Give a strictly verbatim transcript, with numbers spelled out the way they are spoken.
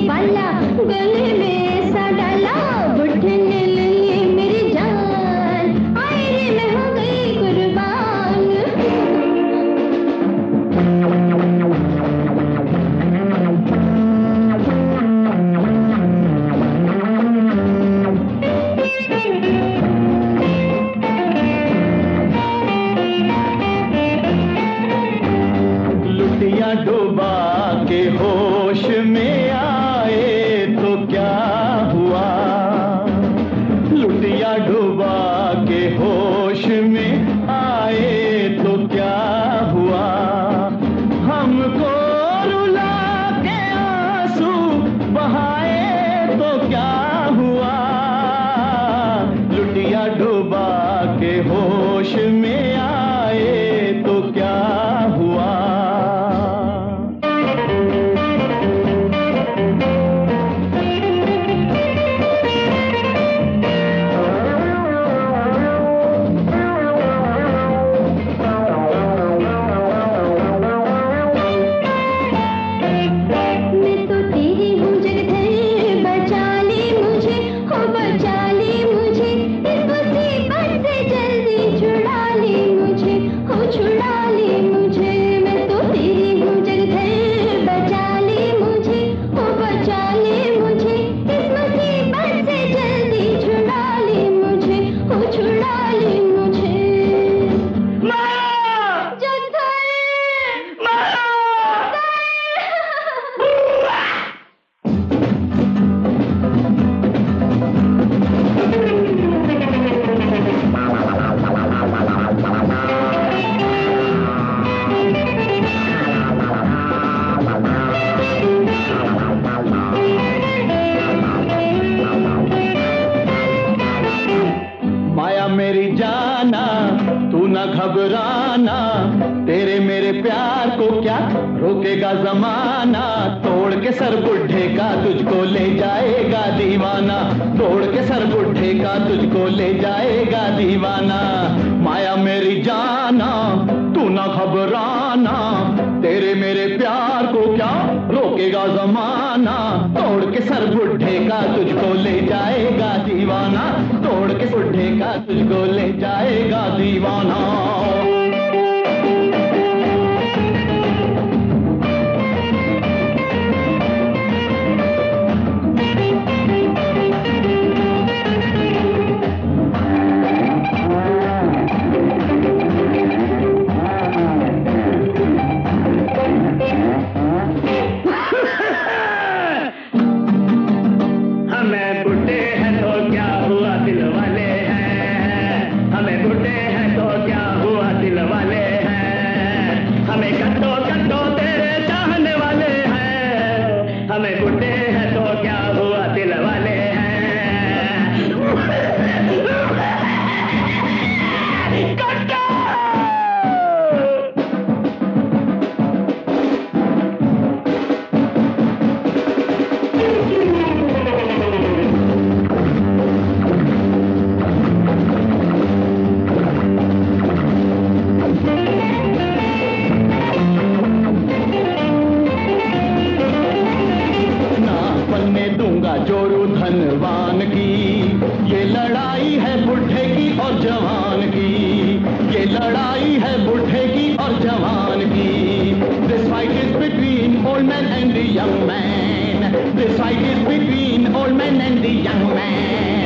वाला गले में सा डाला, बुढ़े ने ले मेरी जान, आए रे मैं हो गई कुर्बान। लुटिया डूबा के होश में आए तो क्या हुआ, लुटिया डूबा के होश में आए तो क्या हुआ, हमको रुला के आंसू बहाए तो क्या हुआ, लुटिया डूबा के होश में आए तो क्या हुआ। मेरी जाना तू न घबराना, तेरे मेरे प्यार को क्या रोकेगा जमाना, तोड़ के सर बुढ़े का तुझको ले जाएगा दीवाना, तोड़ के सर बुढ़े का तुझको ले जाएगा दीवाना। माया मेरी जाना तू न घबराना, तेरे मेरे प्यार को क्या रोकेगा जमाना, तोड़ के सर बुढ़े का तुझको ले जाएगा दीवाना, तोड़ के बुढ़े का तुझको ले जाएगा दीवाना। हमें बुढ़े हैं तो क्या हुआ दिल वाले हैं, हमें बुढ़े हैं तो क्या हुआ दिल वाले हैं, हमें कट्टो कट्टो तेरे चाहने वाले हैं, हमें बुढ़े हैं तो क्या हुआ दिल वाले हैं। कट्टो जोरू धनवान की, ये लड़ाई है बुढ़े की और जवान की, ये लड़ाई है बुढ़े की और जवान की। This fight is between old man and the young man, this fight is between old man and the young man।